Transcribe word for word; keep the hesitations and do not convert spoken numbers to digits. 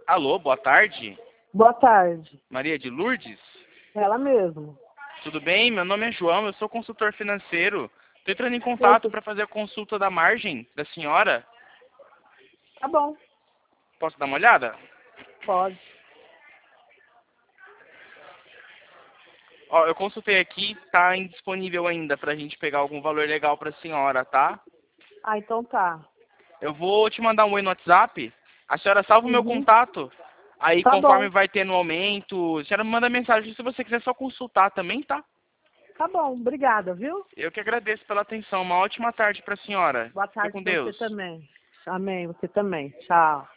Alô, boa tarde. Boa tarde. Maria de Lourdes? Ela mesmo. Tudo bem? Meu nome é João, eu sou consultor financeiro. Estou entrando em contato Eu- para fazer a consulta da margem da senhora. Tá bom, Posso dar uma olhada? pode. Ó, eu consultei aqui, tá indisponível ainda para a gente pegar algum valor legal para a senhora, tá? Ah, então tá. Eu vou te mandar um oi no WhatsApp. A senhora salva o meu Uhum. contato. Aí, Tá conforme bom, vai tendo aumento, a senhora me manda mensagem se você quiser só consultar também, tá? tá bom. Obrigada, viu? Eu que agradeço pela atenção. Uma ótima tarde para a senhora. Boa Fica tarde com pra você Deus. também. Amém, você também. Tchau.